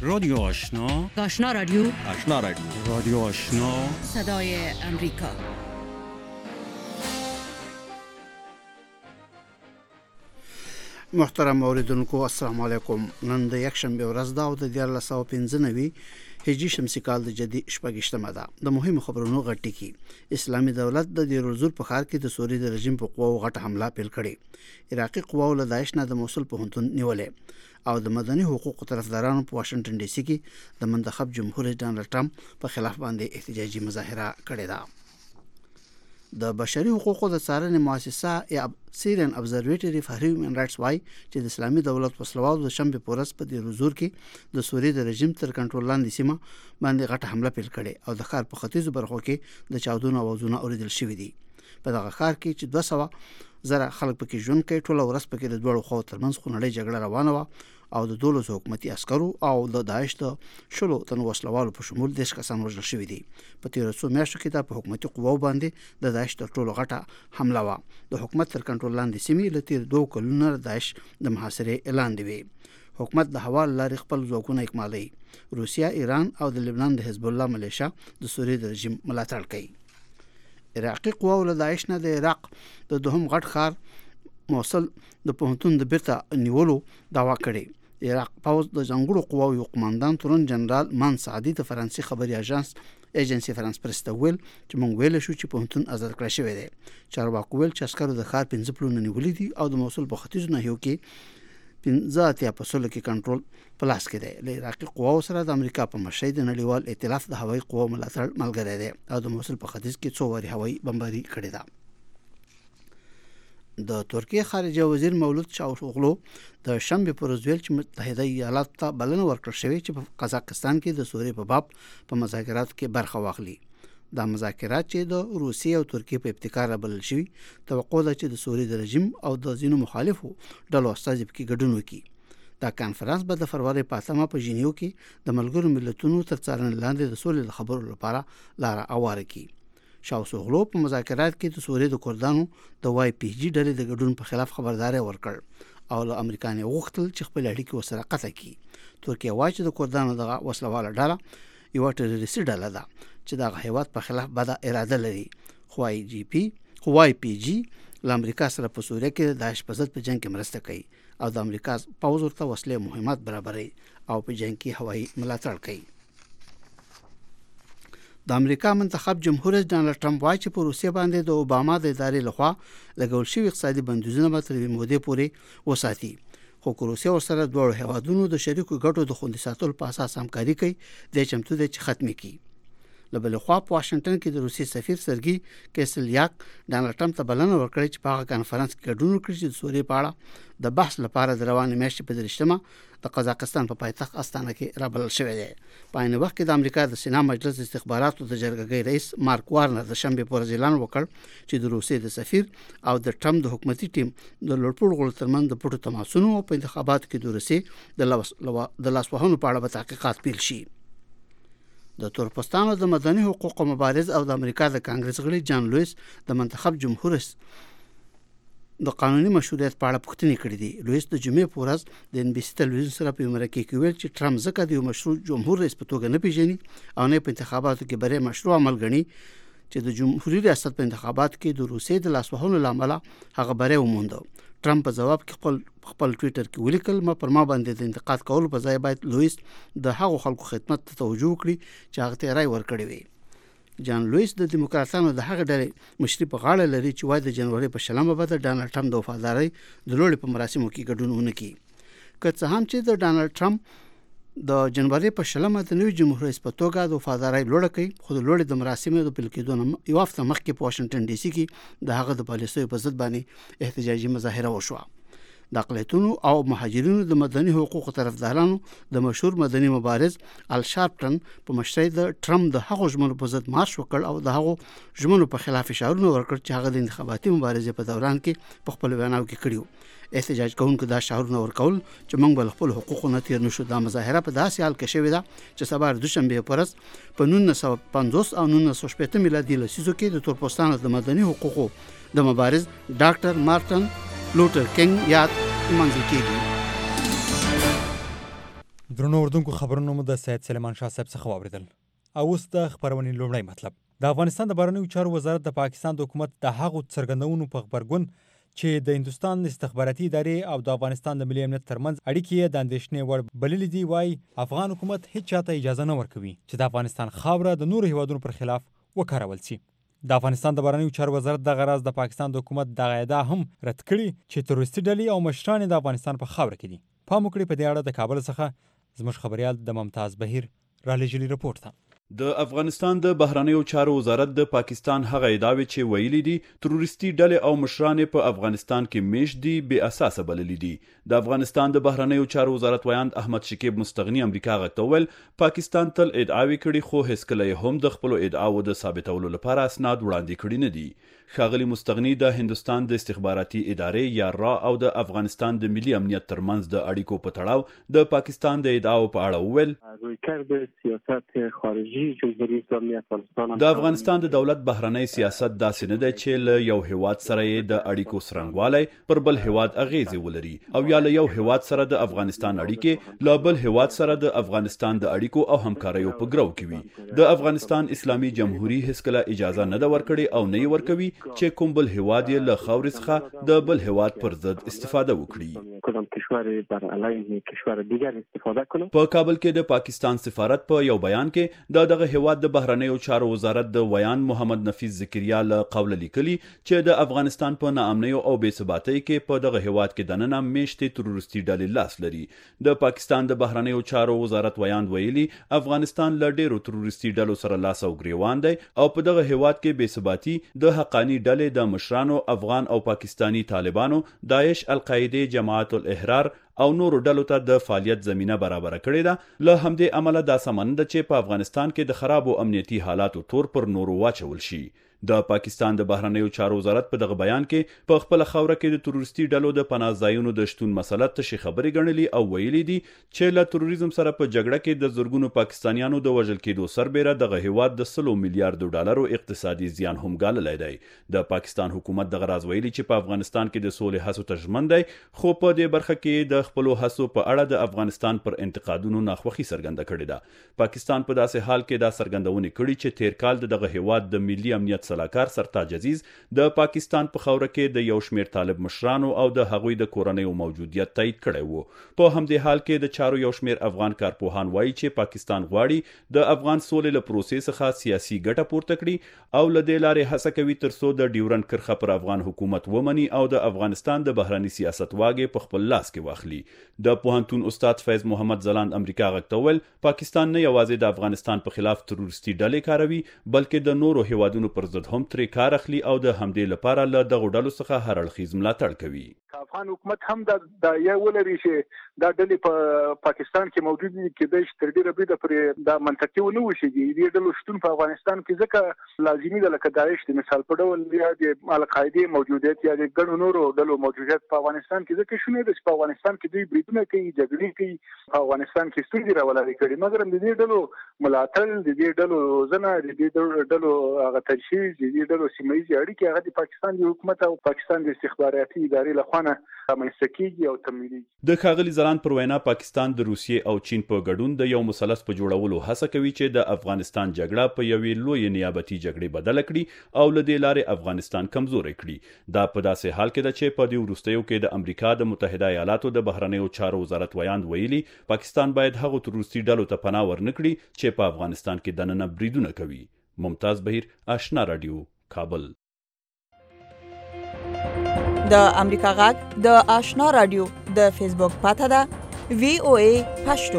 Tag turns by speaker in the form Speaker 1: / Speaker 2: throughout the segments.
Speaker 1: رادیو آشنا،
Speaker 2: آشنا رادیو،
Speaker 3: آشنا رادیو،
Speaker 1: رادیو آشنا،
Speaker 2: صدای امریکا.
Speaker 4: محترم اوریدونکو السلام علیکم. نن د یک شنبه ورځ ده او د 1495 هجری شمسي کال د جدي شپږشتمه ده. د مهمو خبرونو غټي کی اسلامي دولت د دیر الزور په ښار کې د سوري د رژیم په قواو غټه حمله پیل کړې. عراقي قواو له داعش نه د موصل په هنتون نیولې او د مدني حقوقو طرفدارانو په واشنگټن ډي سي کې د منتخب جمهور رئیس ډانلډ ټرمپ په خلاف باندې احتجاجي مظاهره کړې ده. د بشري حقوقو د څارنې مؤسسه سیرین ابزرویټری فار هیومن رائټس وايي چې د اسلامي دولت وسلوال د شنبه په ورځ په دیر الزور کې د سوري د رژیم تر کنټرول لاندې سیمه باندې غټه حمله پیل کړې او د ښار په ختیځو برخو کې د چاودنو اوازونه اوریدل شوې دي. په دغه ښار کې چې 200 زره خلک پکې ژوند کوي، ټول ورځ پکې د دوړو خو ترمنځ خونړۍ جګړه روانه و او د 12 حکومتي عسکرو او د داعش د شلو تن وسلوالو په شمول 10 کسان وژل شوي دي. په تیر څو میاشتو کې د حکومتي قواو باندې د داعش تر ټولو غټه حمله و. د حکومت تر کنټرول لاندې سیمې له تیر 2 کلونو داعش د محاصرې اعلان دی. حکومت د هوا لارې خپل ځواکونه اکمالوي. روسیا، ایران او د لبنان د حزب الله ملیشیا د سوریې د رژیم ملاتړ کوي. عراقي قواو له داعش نه د عراق د دوهم غټ ښار موصل د پوهنتون د بیرته نیولو دعوا کړې. عراق پوز د ځانګړو قواو یو قوماندان تورن جنرال مان سعدي د فرانسې خبري ایجنسی فرانس پریس ته ویل چې موږ ویل شو چې پوهنتون آزاد کړی شوی دی. چارواکو ویل چې عسکرو د ښار 15 پلونه نیولې دي او د موصل په ختیځو ناحیو کې 15 کې کنټرول پلاس کې دی. له عراقي قواو سره د امریکا په مشرۍ د نړیوال ائتلاف د هوایي قواو ملاتړ ملګری دی او د موصل په ختیځ کې 2 واري هوایي بمباري کړې ده. د ترکیه خارجه وزیر مولود چاوشوغلو د شنبه پر ورځ ویل چې متحده ایالات ته بلنه ورکړل شوې چې په قزاقستان کې د سوریې په باب په مذاکراتو کې برخه واخلي. دا مذاکرات چې د روسیې او ترکیې په ابتکار بلل شوي، توقع ده چې د سوریې د رژیم او د ځینو مخالفو ډلو استازي پکې ګډون وکړي. دا کانفرنس به د فروری په 8 په ژینیو کې د ملګرو ملتونو تر څارنې لاندې د سولې د خبرو لپاره لار اواره کړي. شاوسوغلو په مذاکرات کې د سوریې د کردانو د واي پی جی ډلې د ګډون په خلاف خبرداري ورکړ او له امریکا نه وغوښتل چې خپل اړیکې ورسره قطع کړي. ترکیه وايي چې د کردانو د وسلواله ډله یو ټیرریستي ډله ده چې د هیواد په خلاف بد اراده لري. واي پی جی له امریکا سره په سوریه کې د داعش په ضد په جنگ کې مرسته کوي او د امریکا پوځ ورته وسلې مهمات برابري او په جنگ کې هوایي ملاتړ کوي. د امریکا منتخب جمهور رئیس ډانلډ ټرمپ وايي چې په روسیې باندې د اوباما د ادارې لخوا لګول شوی اقتصادي بندیزونه به تر مودې پورې وساتي. خو روسیه ورسره دوه هیوادونو د شریکو ګټو د خوندي ساتلو په اساس همکاري کوي د چمتو د ختمي کی. لبل خو په واشنگټن کې د روسي سفیر سرګي کیسلیاک ډانلډ ټرمپ ته بلنه ورکړې چې په کانفرنس کې ګډون وکړي چې د سوریې په اړه د بحث لپاره د روانې میاشتې په 13 د قزاقستان په پایتخت استانه کې رابلل شوی دی. په عین وخت کې د امریکا د سنا مجلس استخباراتو د جرګې رئیس مارک وارنر د شنبه پر ورځ اعلان وکړ چې د روسي د سفیر او د ټرمپ د حکومتي ټیم د لوړپوړ غړو ترمنځ د پټو تماسونو په انتخاباتو کې د روسي د لاسوهنو په اړه تحقیقات پیل شي. د تورپوستانو د مدني حقوقو مبارز او د امریکا د کانګرس غړي جان لویس د منتخب جمهور د قانوني مشروعیت په اړه پوښتنې کړې دي. لویس د جمعې په ورځ د ان بي سي تلویزیون سره په مرکه کې ویل چې ټرمپ ځکه د مشروع جمهور رئیس په توګه نه پیژني او نه په انتخاباتو کې بری مشروع عمل ګڼي چې د جمهوریت ریاست په انتخاباتو کې د روسیې د لاسوهنو لامل هغه بری وموند. ټرمپ په جواب کې خپل ټوئیټر کې ولیکل پر ما باندې د انتقاد کولو په ځای باید لویس د هغو خلکو خدمت ته توجه وکړي چې هغه ته رائے ورکړي وي. جان لویس د دیموکراتانو د هغه ډلې مشري په غاړه لري چې وايي د جنوري په شلمه به د ډانلډ ټرمپ د وفادارۍ د لوړې په مراسمو کې ګډون ونه کړي. که څه هم چې د ډانلډ ټرمپ د جنوري په شلمه د نوي جمهور رئیس په توګه د وفادارۍ لوړه کوي، خو د لوړې د مراسمو د پیل کېدو یو هفته مخکې په واشنگټن ډي سي کې د هغه د پالیسیو په ضد باندې احتجاجي مظاهره وشوه. د اقلیتونو او مهاجرینو د مدني حقوقو طرفدارانو د مشهور مدني مبارز ال شارپټن په مشرۍ د ټرمپ د هغو ژمنو په ضد مارش وکړ او د هغو ژمنو په خلاف اشارونه ورکړ چې هغه د انتخاباتي مبارزې په دوران کې په خپل ویناو کې کړیو. احتجاج کوونکو دا شعارونه ورکول چې موږ بل خپل حقوقو نه تیر نشو. دا مظاهره په داسې حال کې شوې ده چې سبا د دوشنبه په ورځ په 1950 او 1960 میلادي لسیزو کې د تورپوستانو د مدني حقوقو د مبارز ډاکټر مارټن لوټر کینګ یاد منځل کېږي.
Speaker 3: درنو اردوونکو خبرونو مو د سید سلیمان شاه صاحب څخه واوریدل. او اوس د خبرونې لومړی مطلب. د افغانستان د بهرنیو چارو وزارت د پاکستان د حکومت د هغو څرګندونو په غبرګون چې د هندوستان استخباراتي ادارې او د افغانستان د ملي امنیت ترمنځ اړیکې د اندېښنې وړ بللې دي، وایي افغان حکومت هیڅ چاته اجازه نه ورکوي چې د افغانستان خاوره د نورو هیوادونو پر خلاف وکارول شي. د افغانستان د بهرنیو چارو وزارت دغه راز د پاکستان د حکومت دغه ادعا هم رد کړي چې تروریستي ډلې او مشران د افغانستان په خاوره کې دي. پام وکړئ په دې اړه د کابل څخه زموږ خبريال د ممتاز بهیر رالیږلي رپورټ ته.
Speaker 5: د افغانستان د بهرنیو چارو وزارت د پاکستان هغه ادعاوې چې ویلي دي تروریستي ډلې او مشران په افغانستان کې میشت دي بې اساسه بللي دي. د افغانستان د بهرنیو چارو وزارت ویاند احمد شکیب مستغنی امریکا غږ ته وویل پاکستان تل ادعاوې کړي خو هیڅکله هم د خپلو ادعاوو د ثابتولو لپاره اسناد وړاندې کړي نه دي. ښاغلي مستغنی د هندوستان د استخباراتي ادارې یا را او د افغانستان د ملي امنیت ترمنځ د اړیکو په تړاو د پاکستان د ادعاو په اړه وویل د افغانستان د دولت بهرنی سیاست داسې نه دی چې له یو هیواد سره یې د اړیکو څرنګوالی پر بل هیواد اغیزې ولري او یا له یو هیواد سره د افغانستان اړیکې له بل هیواد سره د افغانستان د اړیکو او همکاریو په ګرو کې وي. د افغانستان اسلامي جمهوریت هیڅکله اجازه نه ده ورکړې او نه یې ورکوي چې کوم بل هیواد یې له خاورې څخه د بل هیواد پر ضد استفاده وکړي. په کابل کې د پاکستان سفارت په یو بیان کې دغه هیواد د بهرنیو چارو وزارت د ویان محمد نفیس ذکریا له قوله لیکلي چې د افغانستان په ناامنیو او بې ثباتۍ کې په دغه هیواد کې دننه میشتې تروریستي ډلې لاس لري. د پاکستان د بهرنیو چارو وزارت ویان ویلي افغانستان له ډیرو تروریستي ډلو سره لاس او ګریوان دی او په دغه هیواد کې بې ثباتي د حقانی ډلې د مشرانو افغان او پاکستانی طالبانو، داعش، القاعده، جماعت الاحرار او نورو ډلو ته د فعالیت زمینه برابر کړې ده. له همدې امله دا سمند چې په افغانستان کې د خرابو امنیتي حالاتو تور پر نورو واچول شي. د پاکستان د بهرنیو چارو وزارت په دغه بیان کې په خپل خوره کې د تروریستي ډلو د پناه ځایونو د شتون مسله تشې خبرې ګڼلي او ویلي دي چې له تروریزم سره په جګړه کې د زرګونو پاکستانیانو د وژل کېدو سربیره دغه هیواد د 100 میلیارډ ډالرو اقتصادي زیان هم ګاللی دی. د پاکستان حکومت دغه راز ویلي چې په افغانستان کې د سولې هڅو ته ژمن دی خو په دې برخه کې د خپلو هڅو په اړه د افغانستان پر انتقادونو ناخوښي څرګنده کړې ده. پاکستان په داسې حال کې دا څرګندونې کړي چې تیر کال دغه هیواد د ملي امنیت سلاکار سرتاج عزیز د پاکستان په خوره کې د یو شمیر طالب مشرانو او د هغوی د کورنیو موجودیت تایید کړی وو. په همدې حال کې د چارو یو شمیر افغان کارپوهان وایي چې پاکستان غواړي د افغان سولې له پروسې څخه سیاسي ګټه پورته کړي او له دې لارې هڅه کوي ترڅو د ډیورنډ کرښه پر افغان حکومت ومني او د افغانستان د بهرني سیاست واګې په خپل لاس کې واخلي. د پوهنتون استاد فیض محمد زلاند امریکا غږ ته وویل پاکستان نه یوازې د افغانستان په خلاف تروریستي ډلې کاروي بلکې د نورو هیوادونو پر ضد هم ترې کار اخلي او د همدې لپاره له دغو ډلو څخه هر اړخیز ملاتړ کوي.
Speaker 6: افغان حکومت هم د یو ولري چې دا ډلې په پاکستان کې موجود دي کې د تر ډیره بریده پر د منطقي ونه وشيږي. دې ډلو شتون په افغانستان کې ځکه لازمي ده لکه داعش د مثال په ډول یا د القاعده موجودیت یا د ګڼو نورو ډلو موجودیت په افغانستان کې ځکه شونه ده چې په افغانستان کې دوی بریدونه کوي، جګړې کوي، په افغانستان کې ستونزې راولي کړي. مګر د دې ډلو ملاتړ، د دې ډلو روزنه، د دې ډلو هغه تجهیز، د دې ډلو سیمه ییزې اړیکې هغه د پاکستان د حکومت او پاکستان د استخباراتي ادارې لخوا رامنځته کیږي او تمویلېږي.
Speaker 5: د ښاغلي زلاند پر وینا پاکستان د روسیې او چین په ګډون د یو مثلث په جوړولو هڅه کوي چې د افغانستان جګړه په یوې لویې نیابتي جګړې بدله کړي او له دې لارې افغانستان کمزوری کړي. دا په داسې حال کې ده چې په دې وروستیو کې د امریکا د متحده ایالاتو د بهرنیو چارو وزارت ویاند ویلي پاکستان باید هغو تروریستي ډلو ته پناه ورنکړي چې په افغانستان کې دننه بریدونه کوي. ممتاز بهیر، آشنا رادیو، کابل.
Speaker 7: د امریکا غږ د آشنا رادیو د فیسبوک پاته ده VOA پښتو.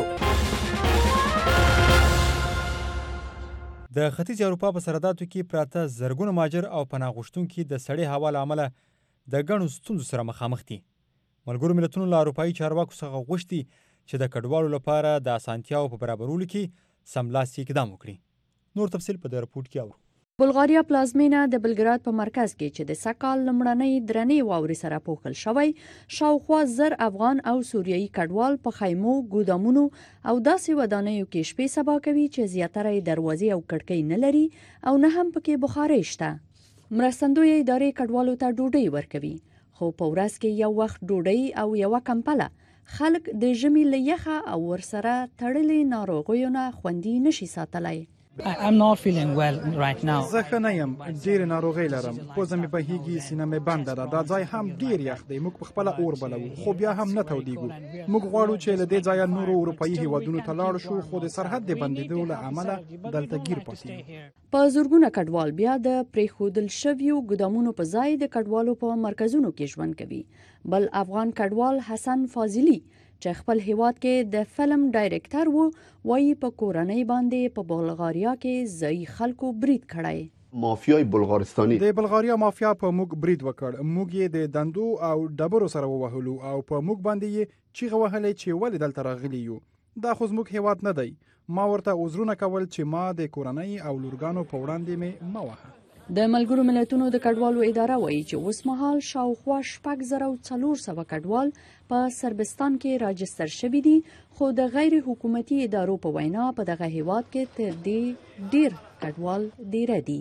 Speaker 3: د ختیځ اروپا په سرحداتو کې پراته زرګونه مهاجر او پناه غوښتونکي د سړې هوا له امله د ګڼو ستونزو سره مخامخ دي. ملګرو ملتونو له اروپایي چارواکو څخه غوښتي چې د کډوالو لپاره د اسانتیاو په برابرولو کې سملاسي اقدام وکړي. نور تفصیل په دې رپورټ کې اورو.
Speaker 8: بلغاریا پلازمینه د بلګراد په مرکز کې چې د سکال لمړنۍ درنې واورې سره پوښل شوی شاوخوا 1000 افغان او سوریایي کډوال په خیمو، ګودامونو او داسې ودانیو کې شپې سبا کوي چې زیاتره یې دروازې او کړکۍ نه لري او نه هم پکې بخارۍ شته. مرستندویه ادارې کډوالو ته ډوډۍ ورکوي خو په ورځ کې یو وخت ډوډۍ او یو کمپله خلک د ژمي له یخه او ورسره تړلې ناروغیو نه خوندي نشي ساتلی.
Speaker 9: I'm not feeling well right now.
Speaker 10: زه ښه نه یم، ډېرې ناروغۍ لرم، پوزه مې بهیږي، سینه مې بنده ده، دا ځای هم ډېر یخ دی، موږ په خپله اور بلوو خو بیا هم نه تودېږو. موږ غواړو چې له دې ځایه نورو اروپایي هیوادونو ته لاړ شو، خو د سرحد د بندېدو له امله دلته ګیر پاتې یو.
Speaker 8: په زرګونه کډوال بیا د پرېښودل شویو ګدامونو په ځای د کډوالو په مرکزونو کې ژوند کوي. بل افغان کډوال حسن فاضلي چې خپل هیواد کې د فلم ډایرکټر وو، وایي په کورنۍ باندې په بلغاریا کې ځایي خلکو برید کړی.
Speaker 11: مافیای بلغارستاني
Speaker 10: د بلغاریا مافیا په موږ برید وکړ، موږ یې د دندو او ډبرو سره ووهلو او په موږ باندې یې چیغه وهلې چې ولې دلته راغلي یو، دا خو زموږ هیواد نه دی. ما ورته عذرونه کول چې ما د کورنۍ او لورګانو په وړاندې مې مه وهه.
Speaker 8: د ملګرو ملتونو د کډوالو اداره وایي چې اوس مهال شاوخوا 6,400 کډوال په سربستان کې راجستر شوي دي، خو د غیر حکومتي ادارو په وینا په دغه هیواد کې تر دې ډیر کډوال دیره دي.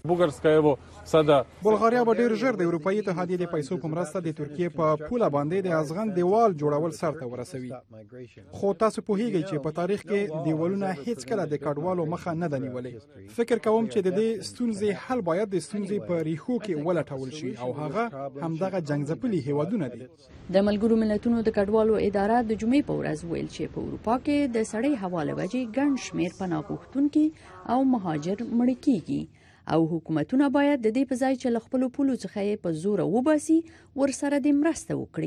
Speaker 10: بلغاریا به ډیر ژر د اروپایي اتحادیې د پیسو په مرسته د ترکیې په پوله باندې د ازغن دیوال جوړول سر ته ورسوي. خو تاسو پوهیږئ چې په تاریخ کې دیوالونه هیڅ کله د کډوالو مخه نه ده نیولې. فکر کوم چې د دې ستونزې حل باید د ستونزې په ریښو کې ولټول شي او هغه همدغه جنګ هیوادونه دي.
Speaker 8: د ملګرو ملتونو د کډوالو اداره د جمعې په ورځ ویل چې په اروپا کې د سړې هوا له وجې ګڼ شمېر پناه غوښتونکي او مهاجر مړه کیږي او حکومتونه باید د دې په ځای چې له خپلو پولو څخه یې په زوره وباسي ورسره د مرسته وکړي.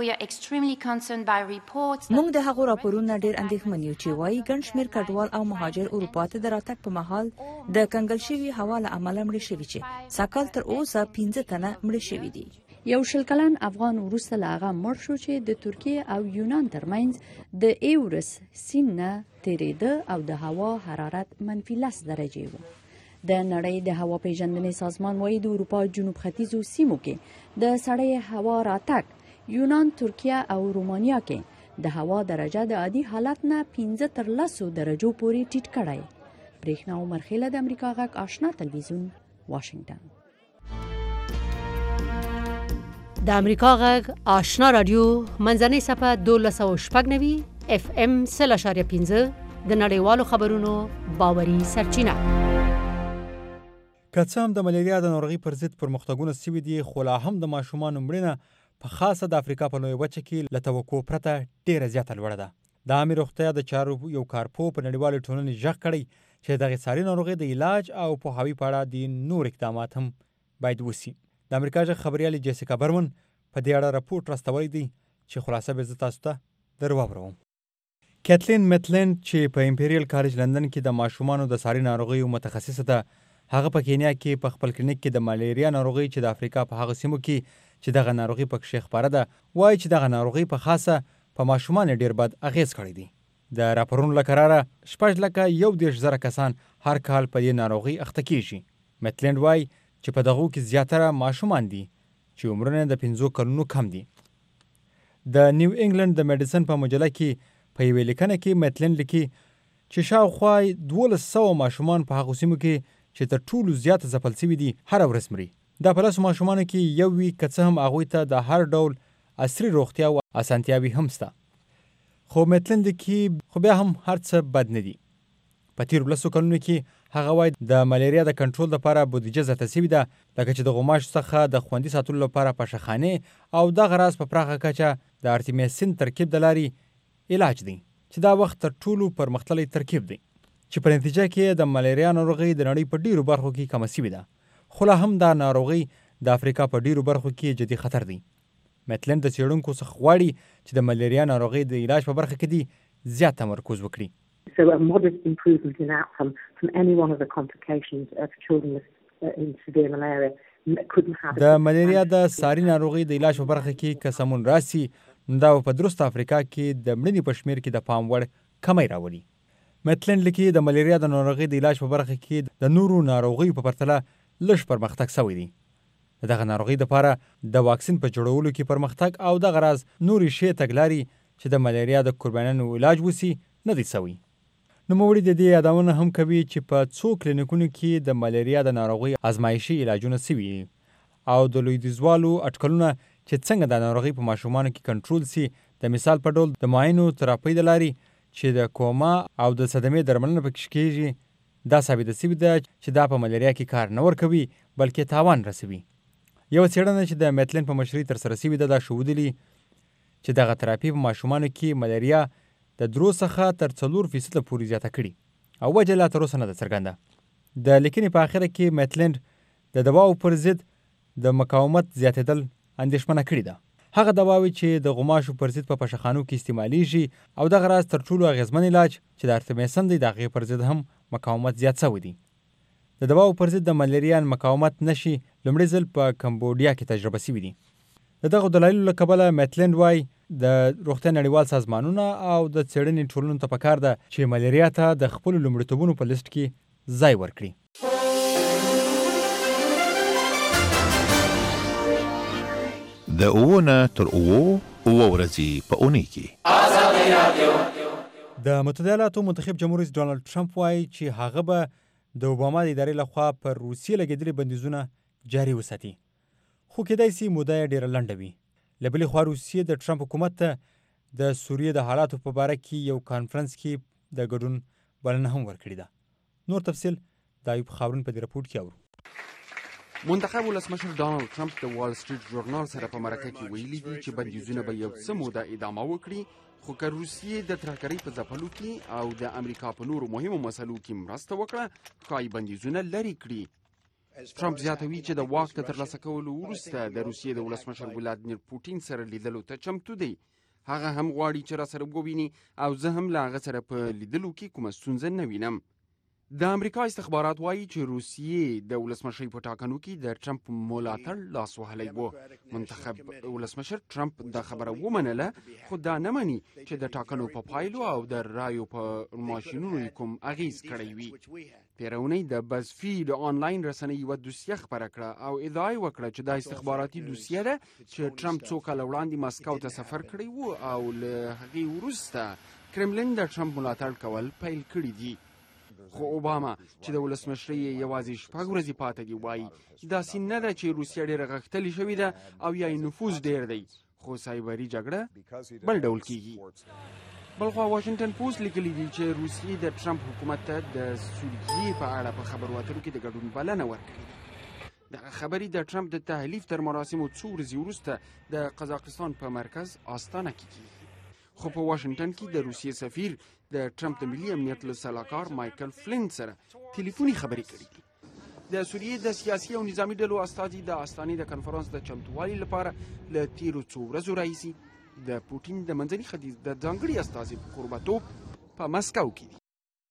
Speaker 12: موږ د هغو راپورونو ډېر اندېښمن یو چې وایي ګڼ شمېر کډوال او مهاجر اروپا ته د راتګ په مهال د کنګل شوي هوا له امله مړه شوي چې سږ کال تر اوسه 15 تنه مړه شوي دي.
Speaker 8: یو شل کلن افغان وروسته له هغه مړ شو چې د ترکیې او یونان ترمنځ د ایورس سیند نه تېرېده او د هوا حرارت -10 درجې و. د نړۍ د هوا پیژندنې سازمان وایي د اروپا جنوب ختیځو سیمو کې د سړې هوا راتګ یونان، ترکیه او رومانیا کې د هوا درجه د عادي حالت نه 15 تر 10 درجو پورې ټیټ کړی. برېښنا عمر خیله د امریکا غږ آشنا تلویزیون، واشنگټن.
Speaker 13: د امریکا غږ آشنا رادیو منځنۍ صفحه 1290 FM 0.5 د نړیوالو خبرونو باوري سرچینه.
Speaker 3: که څه هم د ملیریا د ناروغۍ پر ضد پرمختګونه سوي دي، خو لا هم د ماشومانو مړینه په خاصه د افریقا په لویه وچه کې له توقع پرته ډېره زیاته لوړه ده. د عامې روغتیا د چارو یو کارپوه په نړیوالې ټولنې غږ کړی چې دغې ساري ناروغۍ د علاج او پوهاوي په اړه د نور اقدامات هم باید وسي. د امریکا غږ خبریالې جیسیکا برمن په دې اړه راپورټ راستولی دی چې خلاصه به زه تاسو ته در واوروم. کیتلین میتلند چې په امپیریل کالج لندن کې د ماشومانو د ساري ناروغیو متخصصه ده، هغه په کینیا کې په خپل کلینیک کې د ملیریا ناروغي چې د افریقا په هغه سیمو کې چې دغه ناروغي پکې خپره ده، وایي چې دغه ناروغي په خاصه په ماشومان ډیر بد اغیز کړی دی. د راپورونو له قراره 6,110,000 کسان هر کال په دې ناروغي اخته کیږي. میتلند وایي چې په دغو کې زیاتره ماشومان دي چې عمرونه د 15 کلونو کم دي. د نیو انګلند د میډیسن په مجله کې په یوې لیکنه کې میتلند لیکي چې شاوخوا 1200 ماشومان په هغو سیمو کې چې تر ټولو زیاته ځپل سوي دي هر ورځ مري. دا په لسو ماشومانو کې یو وي که څه هم هغوی ته د هر ډول عصري روغتیا او اسانتیاوې هم شته. خو میتلند کې خو بیا هم هر څه بد نه دي. په تیرو 10 کلونو کې هغه وایي د ملیریا د کنټرول لپاره بودیجه زیاته سوي ده، لکه چې د غوماشو څخه د خوندي ساتلو لپاره پشخانې او دغه راز په پراخه کچه د ارتیمیسین ترکیب د لارې علاج دی چې دا وخت تر ټولو پرمختللی ترکیب دی چې په نتیجه کې د ملیریا ناروغي د نړۍ په ډیرو برخو کې کمه سوي ده، خو لا هم دا ناروغي د افریقا په ډیرو برخو کې جدي خطر دی. میتلند د څېړونکو څخه غواړي چې د ملیریا ناروغي د علاج په برخه کې دي زیات تمرکز وکړي.
Speaker 14: So a modest improvement in outcome from any one of the complications of children with in severe malaria couldn't have.
Speaker 3: د ملیریا د ساري ناروغي د علاج په برخه کې که سمون راسي، دا په درسته افریقا کې د مړینې په شمېر کې د پام وړ کمی راولي. میتلند لیکي د ملیریا د ناروغۍ د علاج په برخه کې د نورو ناروغیو په پرتله لږ پرمختګ شوی دی. دغه ناروغۍ دپاره د واکسین په جوړولو کې پرمختګ او دغه راز نورې ښې تګلارې چې د ملیریا د قربانیانو علاج وسي نه دی شوی. نوموړي د دې یادونه هم کوي چې په څو کلینیکونو کې د ملیریا د ناروغۍ ازمایشي علاجونه شوي او د لویدیځوالو اټکلونه چې څنګه د ناروغۍ په ماشومانو کې کنټرول سي د مثال په ډول د معاینو تراپۍ د لارې چې د کوما او د صدمې درملنه پکې کېږي، دا ثابته شوې ده چې دا په ملیریا کې کار نه ورکوي بلکې تاوان رسوي. یو څېړنه چې د میتلین په مشرۍ ترسره شوې ده دا ښودلي چې دغه تراپي په ماشومانو کې ملیریا د 3 څخه تر 4% پورې زیاته کړي او وجه لا تر اوسه نه ده څرګنده. د لیکنې په اخره کې میتلین د دواو پر ضد د مقاومت زیاتېدل اندېښمنه کړې ده. هغه دواوې چې د غوماشو پر ضد په پشخانو کې استعمالیږي او دغه راز تر ټولو اغېزمن علاج چې د ارتمیسن دی د هغې پر ضد هم مقاومت زیات شوی دی. د دواو پر ضد د ملیریا مقاومت نشي لومړی ځل په کمبودیا کې تجربه شوي دي. د دغه دلایلو له کبله میتلین وایي د روغتیا نړیوال سازمانونه او د څېړنې ټولنو ته پکار ده چې ملیریا ته د خپلو لومړیتوبونو په لیست کې ځای ورکړي.
Speaker 15: د اوونه تر اوه ورځې په اونۍ کې
Speaker 3: د متحده ایالاتو منتخب جمهور رئیس ډانلډ ټرمپ وایي چې هغه به د اوباما د ادارې لخوا پر روسیې لګېدلي بندیزونه جاري وساتي، خو کېدای شي موده یې ډېره لنډه وي. له بلې خوا روسیې د ټرمپ حکومت ته د سوریې د حالاتو په باره کې یو کانفرنس کې د ګډون بلنه هم ورکړې ده. نور تفصیل د ایوب خاورون په دې راپورټ کې اورو.
Speaker 16: منتخب ولسمشر ډانلډ ټرمپ د وال سټریټ ژورنال سره په مرکه کې ویلي دي چې بندیزونه به یو څه موده ادامه وکړي، خو که روسیې د ترهګرۍ په ځپلو کې او د امریکا په نورو مهمو مسلو کې مرسته وکړه ښایي بندیزونه لرې کړي. ټرمپ زیاتوي چې د واک د ترلاسه کولو وروسته د روسیې د ولسمشر ولادیمیر پوټین سره لیدلو ته چمتو دی. هغه هم غواړي چې راسره وویني او زه هم له هغه سره په لیدلو کې کومه ستونزه نه وینم. د امریکا استخبارات وایي چې روسیې د ولسمشرۍ په ټاکنو کې د ټرمپ ملاتړ لاس وهلی و. منتخب ولسمشر ټرمپ دا خبره ومنله، خو دا نه مني چې د ټاکنو په پایلو او د رایو په ماشینونو کوم اغیز کړی وي. تېره د بزفید آنلاین رسنۍ یوه دوسیه خپره کړه او ادعا یې وکړه چې دا استخباراتي دوسیه ده چې ټرمپ څو کاله وړاندې مسکو ته سفر کړی و او له هغې وروسته کرملین د ټرمپ ملاتړ کول پیل کړي دي. خو اوباما چې د ولسمشرۍ یوازې 6 ورځې پاتې دي وایي داسې نه ده چې روسیه ډېره غښتلې شوې ده او یا یې نفوذ ډېر دی، خو سایبري جګړه بل ډول کیږي. بلخوا واشنګټن پوسټ لیکلي دي چې روسیې د ټرمپ حکومت ته د سوریې په اړه په خبرو اترو کې د ګډون بلنه ورکړې. دغه خبرې د ټرمپ د تحلیف تر مراسمو څو ورځې وروسته د قزاقستان په مرکز آستانه کې کیږي. خو په واشنګټن کې د روسیې سفیر د ټرمپ د ملي امنیت له سلاکار مایکل فلین سره ټلیفوني خبرې کړې دي. د سوریې د سیاسي او نظامی ډلو استازي د آستانې د کنفرانس د چمتووالي لپاره له تیرو څو ورځو راهیسې د پوټین د منځني ختیځ د ځانګړي استازي په کوربتوب په مسکو کې دي.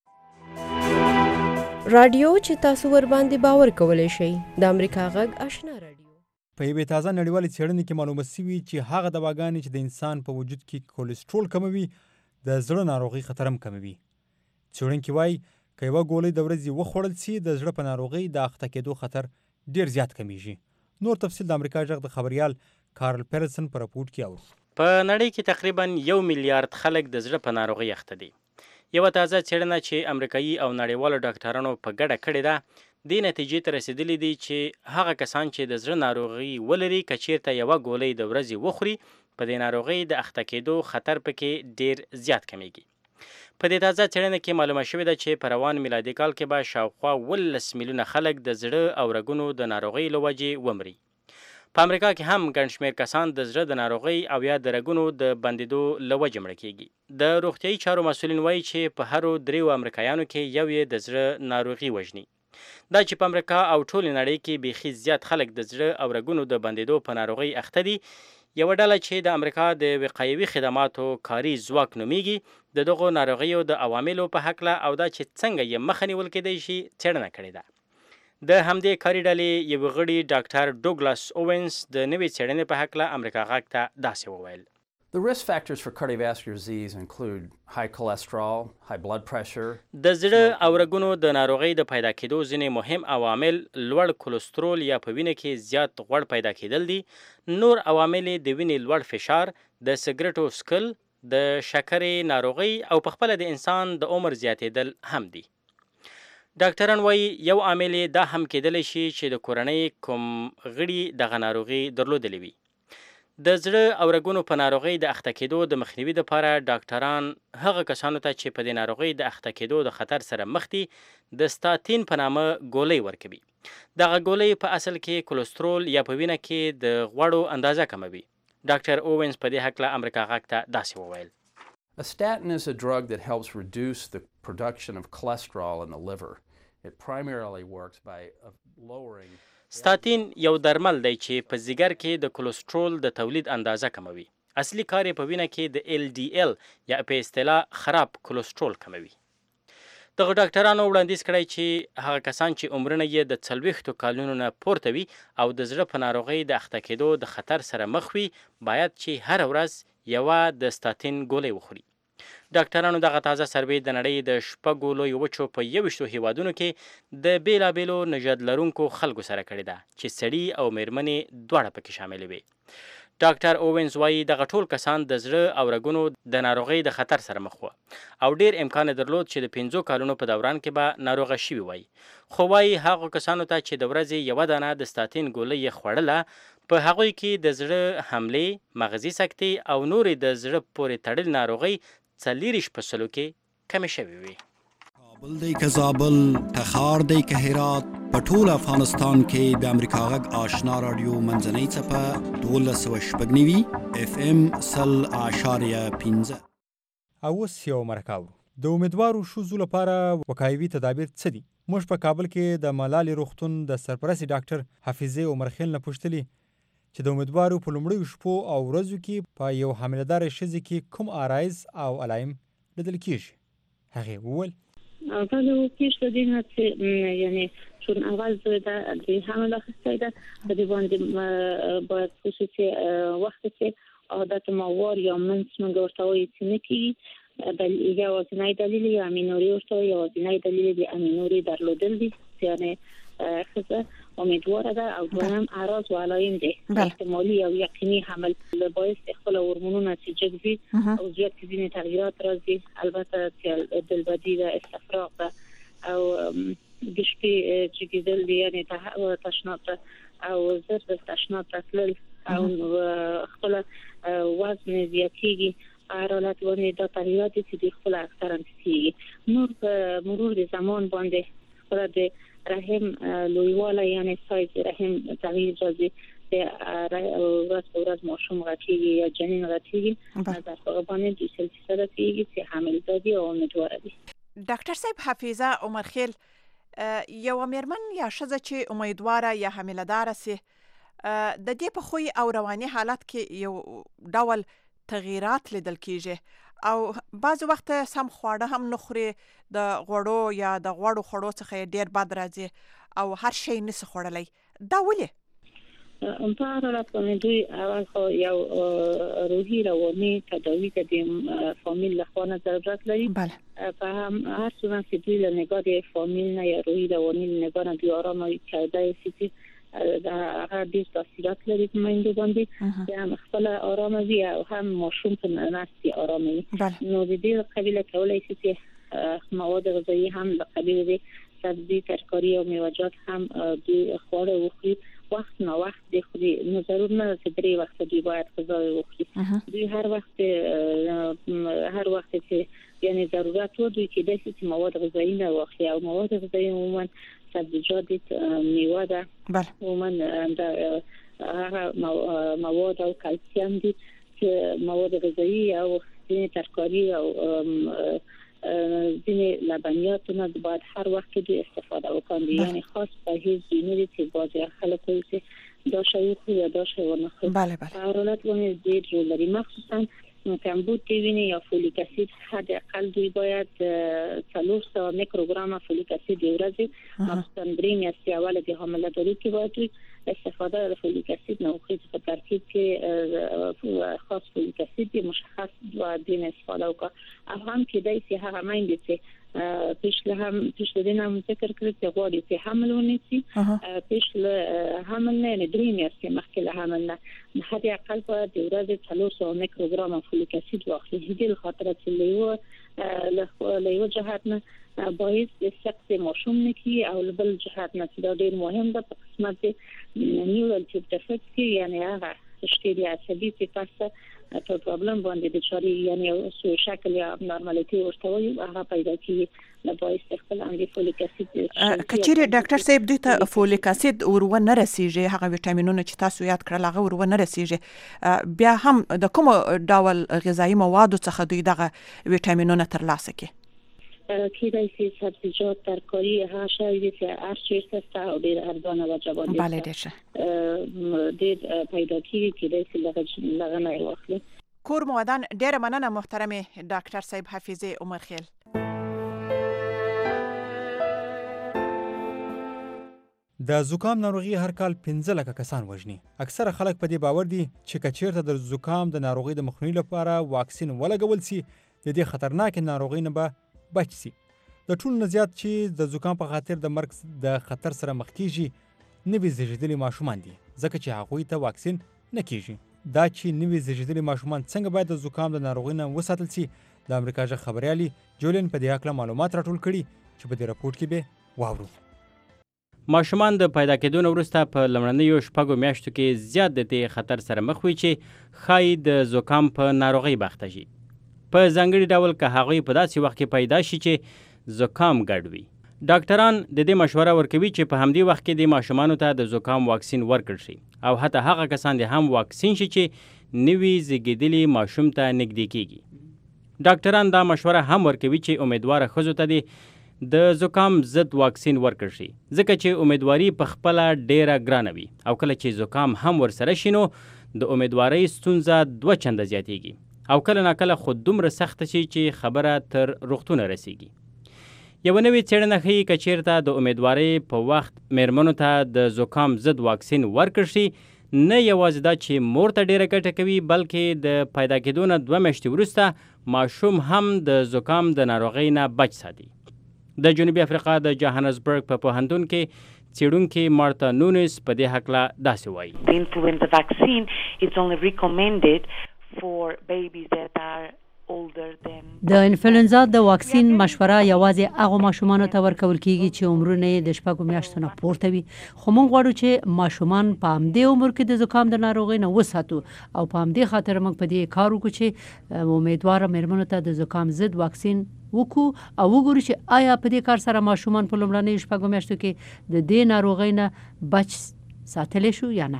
Speaker 17: رادیو چې تاسو ور باندې باور کولای شئ د امریکا غږ آشنا رادیو.
Speaker 3: په یوې تازه نړیوالې څېړنې کې معلومه شوي چې هغه دواګانې چې د انسان په وجود کې کولېسټرول کموي د زړه ناروغۍ خطر هم کموي. څېړونکي وایي که یوه ګولۍ د ورځې وخوړل سي د زړه په ناروغۍ د اخته کېدو خطر ډېر زیات کمیږي. نور تفصیل د امریکا غږ د خبریال کارل پیرسن په راپورټ کې اورو.
Speaker 18: په نړۍ کې تقریبا 1 میلیارډ خلک د زړه په ناروغۍ اخته دي. یوه تازه څېړنه چې امریکایي او نړیوالو ډاکټرانو په ګډه کړې ده دې نتیجې ته رسېدلي دي چې هغه کسان چې د زړه ناروغي ولري که چیرته یوه ګولۍ د ورځې وخوري په دې ناروغۍ د اخته کېدو خطر پکې ډېر زیات کمیږي. په دې تازه څېړنه کې معلومه شوې ده چې په روان میلادي کال کې به شاوخوا 18 میلیونه خلک د زړه او رګونو د ناروغۍ له وجې ومري. په امریکا کې هم ګڼ شمېر کسان د زړه د ناروغۍ او یا د رګونو د بندېدو له وجې مړه کېږي. د روغتیایي چارو مسؤلین وایي چې په هرو 3 امریکایانو کې یو یې د زړه ناروغي وژني. دا چې په امریکا او ټولې نړۍ کې بیخي زیات خلک د زړه او رګونو د بندېدو په ناروغۍ اخته دي. یوه ډله چې د امریکا د وقایوي خدماتو کاري ځواک نومیږي د دغو ناروغیو د عواملو په هکله او دا چې څنګه یې مخه نیول کېدی شي څېړنه کړې ده. د همدې کاري ډلې یو غړي ډاکټر ډوګلاس اوونز د نوې څېړنې په هکله امریکا غږ ته داسې وویل.
Speaker 19: The risk factors for cardiovascular disease include high cholesterol, high blood pressure.
Speaker 18: د زړه او رګونو د ناروغۍ د پیدا کېدو ځینې مهم عوامل لوړ کولېسترول یا په وینه کې زیات غوړ پیدا کېدل دي. نور عوامل د وینې لوړ فشار، د سګرټو څښل، د شکرې ناروغۍ او په خپله د انسان د عمر زیاتېدل هم دي. ډاکټران وایي یو عامل دا هم کېدلی شي چې د کورنۍ کوم غړي دغه ناروغي درلودلې وي. د زړه او رګونو په ناروغۍ د اخته کېدو د مخنیوي لپاره ډاکټران هغه کسانو ته چې په دې ناروغۍ د اخته کېدو د خطر سره مخ دي د ستاتین په نامه ګولۍ ورکوي. دغه ګولۍ په اصل کې کولېسترول یا په وینه کې د غوړو اندازه کموي. ډاکټر اوونز په دې هکله امریکا غږ ته داسې وویل:
Speaker 19: A statin is a drug that helps reduce the production of cholesterol in the liver. It primarily works by lowering
Speaker 18: ستاتین یو درمل دی چې په ځیګر کې د کولېسترول د تولید اندازه کموي. اصلي کار یې په وینه کې د LDL یا په اصطلاح خراب کولېسترول کموي. دغه ډاکټرانو وړاندیز کړی چې هغه کسان چې عمرونه یې د 40 کالونو نه پورته وي او د زړه په ناروغۍ د اخته کېدو د خطر سره مخ وي باید چې هر ورځ یوه د ستاتین ګولۍ وخوري. ډاکټرانو دغه تازه سروې د نړۍ د 6 لویو وچو په 21 هیوادونو کې د بیلابیلو نژاد لرونکو خلکو سره کړې ده چې سړي او میرمنې دواړه پکې شاملې وي. ډاکټر اوونز وایي دغه ټول کسان د زړه او رګونو د ناروغۍ د خطر سره مخ وو او ډیر امکان درلود چې د 5 کالونو په دوران کې به ناروغه شوي وای. خو وایي هغو کسانو ته چې د ورځې یوه دانه د ستاتین ګولۍ یې خوړله په هغوی کې د زړه حملې، مغزي سکتې او نورې د زړه پورې تړل ناروغۍ 40% کې کمې شوې وي.
Speaker 20: کابل دی که زابل، تخار دی که هرات، په ټول افغانستان کې د امریکا غږ آشنا رادیو منځنۍ څپه 12.9 FM 0.15.
Speaker 3: اوس یو مرکه اورو. د امیدوارو ښځو لپاره وقایوي تدابیر څه دي؟ موږ په کابل کې د ملالۍ روغتون د سرپرستې ډاکټر حفیظې عمرخیل نه پوښتلي چې د امیدوارو په لومړیو شپو او ورځو کې په یو حامله‌داره ښځې کې کوم آرایز او علائم لیدل کېږي. هغې وویل:
Speaker 14: اول پیش دادیم که یعنی چون اول زوده حمل اخسته ده به باید باید خصوصی وقتی که عادت ماوار یا منس من گرتاوی تینکی یا وزنای دلیل یا امینوری ارتاوی یا وزنای دلیل یا امینوری در لودل دی یعنی خزه امیدواره ده او دوام اعراض و علائم ده احتمالی یا یقینی حمل باعث اخلال هورمونو نتیجه گیری او زیاد کزین تغییرات رازی البته دلبدی و استفراغ ده او گشتی چگیدل دی یعنی تشنات او زرد تشنات رسلل او اخلال وزن زیادیگی حالات ونی دا تغییراتی که دی خپل اکثرا کیږي نور په مرور د زمان باندې خپل د رحم لویواله یعنی سایز رحم تغییر راځي د ورځ په ورځ ماشوم غټیږي یا جنین غټیږي در واقع باندې 2% کیږي چې حامل دادی او امیدواره دي.
Speaker 21: ډاکټر صاحب حفیظه عمرخیل یو میرمن یا ښځه چې امیدواره یا حامله دار سي د دې په خوی او رواني حالت کې یو ډول تغییرات لیدل کیږي او بعض وخت سم خواړه هم نخوري د غوړو یا د غوړو خړو څخه ډیر بد راځي او هر شی نس خورلای دا ولې
Speaker 14: په هر حالت باندې دوی اول خو یو روحي رواني تداوی ته د فامیل له خوا ضرورت لري په هر صورت چې دوی له نگاه د فامیل نه یا روحي رواني له نگاه نه دوی آرام کېدای شي دا هر دې تاثیرات لري په مایند باندې چې هم خپل آرام وي او هم ماشوم په نفسي آرام وي. نو د دې قبیله کولای شي چې مواد غذایی هم د قبیله سبزی ترکاری او میوه‌جات هم دوی خواړه وخوري وخت نه وخت د خوري نو ضرور نه چې درې وخت دوی باید غذا وخوري دوی هر وخت چې یعنی ضرورت و دوی کې د څه مواد غذایی نه واخلي او مواد غذایی عموما سبزیجات میوه ده عموما د مواد او کلسیم دي چې مواد غذایی او ترکاری او ځینې لبنیات نه باید هر وخت دوی استفاده وکړي یعنی خاص په هیڅ دیني چې بعضی خلک کوي دا شی خو یا دا شی ونه خو حرارت باندې ډېر رول لري مخصوصا کمبود ویني یا فولیک اسید حداقل دوی باید 400 میکروگرم فولیک اسید ورځي مخصوصا درې میاشتې اول د حامله‌داري کې باید استفاده از فولیک اسید نوخیز په ترکیب کې خاص فولیک اسید مشخص و دین استفاده وکړه هم کې دایسي هغه مایند چې پیش لدینم ذکر کړی چې غواړي چې حمل ونیسي پیش له حمل نه درې میاشتې مخکې له حمل نه حد اقل په د ورځې 400 میکروگرم فولیک اسید واخلي دې خاطر چې له یو جهت نه باعث سقط ماشوم نکی او بل جهت نه چې دا ډېر مهم ده په قسمت نیورال چیپ ډیفکټ کې یعنی هغه تشکیل عصبي صفت په پرابلم باندې د چاري یعنی سو شکل یا نورماليتي ورتوي هغه پیدا کیږي د باعث خپل اندي فولیک اسید
Speaker 21: کچېره ډاکټر صاحب دوی ته فولیک اسید ورونه رسیږي هغه وټامینونه چې تاسو یاد کړل هغه ورونه رسیږي بیا هم د کوم ډول غذایی موادو څخه دوی دغه وټامینونه ترلاسه کوي
Speaker 14: کیدای شي سبزیجات ترکاری هر شی که هر چیز است او ډیر ارزانه و جوانی
Speaker 21: بله
Speaker 14: ډیر پیدا کیږي کیدای شي لغه نه واخلي
Speaker 21: کور مودان ډیر مننه محترم ډاکټر صاحب حفیظ عمر خیل
Speaker 3: د زکام ناروغي هر کال 15 لکه کسان وژني اکثره خلک په دې باور دي چې کچیرته د زکام د ناروغي د مخنیوي لپاره واکسین ولګول سي د دې خطرناک ناروغي نه به بچ سي د ټولو نه زیات چې د زکام په خاطر د مرګ د خطر سره مخ کیږي نوي زیږیدلي ماشومان دي ځکه چې هغوی ته واکسین نه کیږي دا چې نوي زیږیدلي ماشومان څنګه باید د زکام د ناروغي نه وساتل سي د امریکا ژغ خبريالي جولین په دې اړه معلومات راټول کړي چې په دې راپورټ کې به واورو
Speaker 18: ماشومان د پیدا کېدو وروسته په لومړنیو شپږو میاشتو کې زیات د دې خطر سره مخ وي چې ښایي د زکام په ناروغۍ بخته شي په ځانګړي ډول که هغوی په داسې وخت کې پیدا شي چې زکام ګډ وي ډاکټران د دې مشوره ورکوي چې په همدې وخت کې د ماشومانو ته د زکام واکسین ورکړل شي او حتی هغه کسان دې هم واکسین شي چې نوي زیږیدلي ماشوم ته نږدې کیږي ډاکټران دا مشوره هم ورکوي چې امیدواره ښځو ته د زکام ضد واکسین ورکړل شي ځکه چې امیدواري په خپله ډیره ګرانه وي او کله چې زکام هم ورسره شي نو د امیدوارۍ ستونزه 2 چنده زیاتیږي او کله ناکله خود دومره سخته شي چې خبره تر روغتونه رسیږي یو نوې څېړنه ښیي که چېرته د امیدوارۍ په وخت میرمنو ته د زکام ضد واکسین ورکړل شي نه یوازې دا چې مور ته ډیره ګټه کوي بلکې د پیدا کېدو نه 2 میاشتې وروسته ماشوم هم د زکام د ناروغۍ نه بچ ساتي د جنوبي افریقا د جوهانسبرګ په پوهنتون کې څېړونکي مارتا نونس په دې هکله داسې وایي
Speaker 1: The influenza vaccine is only recommended for babies that are older than
Speaker 13: د انفلونزا د واکسین مشوره یوازې هغه ماشومانو ته ورکول کیږي چې عمرونه د 6 میاشتو نه پورته وي خو موږ غواړو چې ماشومان په همدې عمر کې د زکام د ناروغۍ نه وساتو او په همدې خاطر موږ په دې کار وکړو چې امیدواره میرمنو ته د زکام ضد واکسین وکړو او وګورو چې آیا په دې کار سره ماشومان په لومړنیو 6 میاشتو کې د دې ناروغۍ نه بچ ساتلی شو یا نه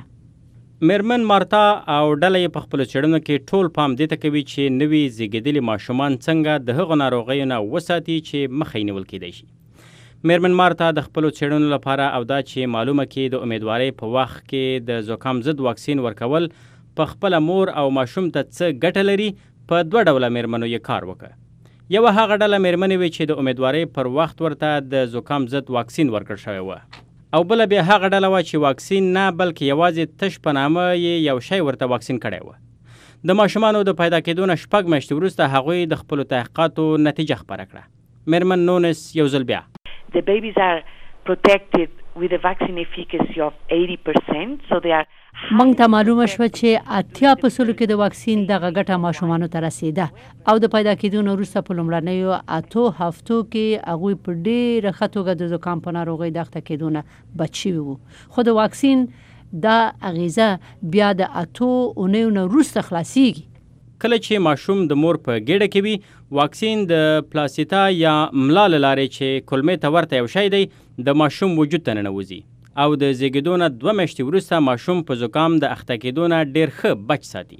Speaker 18: میرمن مارتا او ډله یې په خپلو څېړنو کې ټول پام دې ته کوي چې نوي زیږیدلي ماشومان څنګه د هغو ناروغیو نه وساتي چې مخه یې نیول کیدای شي میرمن مارتا د خپلو څېړنو لپاره او دا چې معلومه کړي د امیدوارۍ په وخت کې د زکام ضد واکسین ورکول په خپله مور او ماشوم ته څه ګټه لري په 2 ډوله میرمنو یې کار وکړ یوه هغه ډله میرمنې وې چې د امیدوارۍ پر وخت ورته د زکام ضد واکسین ورکړل شوی وه او بله بیا هغه ډله وه چې واکسین نه بلکې یوازې تش په نامه یې یو شی ورته واکسین کړی وه د ماشومانو د پیدا کېدو نه 6 میاشتې وروسته هغوی د خپلو تحقیقاتو نتیجه خپره کړه میرمن نونس یو ځل بیا
Speaker 1: The babies are protected with a vaccine efficacy of 80%, so they are
Speaker 13: موږ ته معلومه شوه چې 80% کې د واکسین دغه ګټه ماشومانو ته رسیده او د پیدا کېدو نه وروسته په لومړنیو 8 هفتو کې هغوی په ډېره ښه توګه د زکام په ناروغۍ د اخته کېدو نه بچ شوي وو خو د واکسین دا اغیزه بیا د 8 اونیو نه وروسته خلاصیږي
Speaker 18: کله چې ماشوم د مور په ګېډه کې وي واکسین د پلاسیتا یا ملا له لارې چې کولمې ته ورته یو شی دی د ماشوم وجود ته ننوځي او د زیږیدو نه 2 میاشتې وروسته ماشوم په زکام د اخته کېدو نه ډېر ښه بچ ساتي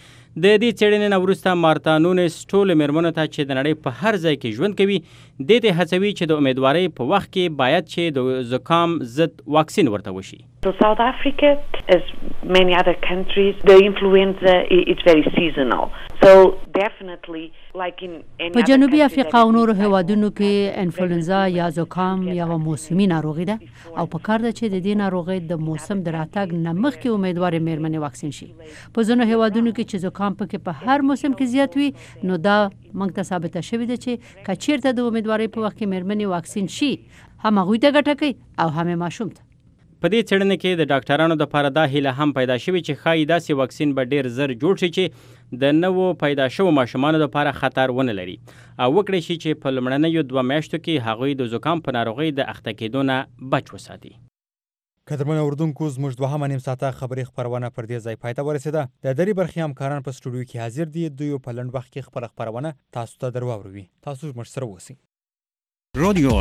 Speaker 18: د دې څېړنې نه وروسته مارتا نونس ټولو میرمنو ته چې د نړۍ په هر ځای کې ژوند کوي دې ته هڅوي چې د امیدوارۍ په وخت کې باید چې د زکام ضد واکسین ورته وشي
Speaker 1: So South Africa, as many other countries, the influenza is very seasonal. So definitely, like in any
Speaker 13: په جنوبي افریقا او نورو هیوادونو کې انفلونزا یا زکام یوه موسمي ناروغي ده او په کار ده چې د دې ناروغۍ د موسم د راتګ نه مخکې امیدوارې میرمنې واکسین شي په ځینو هیوادونو کې چې زکام پکې په هر موسم کې زیات وي نو دا موږ ته ثابته شوې ده چې که چیرته د امیدوارۍ په وخت کې میرمنې واکسین شي هم هغوی ته ګټه کوي او هم ماشوم ته
Speaker 18: په دې څېړنه کې د ډاکټرانو دپاره دا هیله هم پیدا شوې چې ښایي داسې واکسین به ډېر زر جوړ شي چې د نوو پیدا شوو ماشومانو دپاره خطر ونه لري او وکړی شي چې په لومړنیو 2 میاشتو کې هغوی د زکام په ناروغۍ د اخته کېدو نه بچ وساتي
Speaker 3: قدرمن اوردونکو زموږ دوهمه نیم ساعته خبري خبرونه پر دې ځای پای ته ورسېده. د درې برخې همکاران په سټوډیو کې حاضر دي. دوی په لنډ وخت کې خبرونه تاسو ته درواوروي. تاسو موږ سره اوسئ.
Speaker 20: رادیو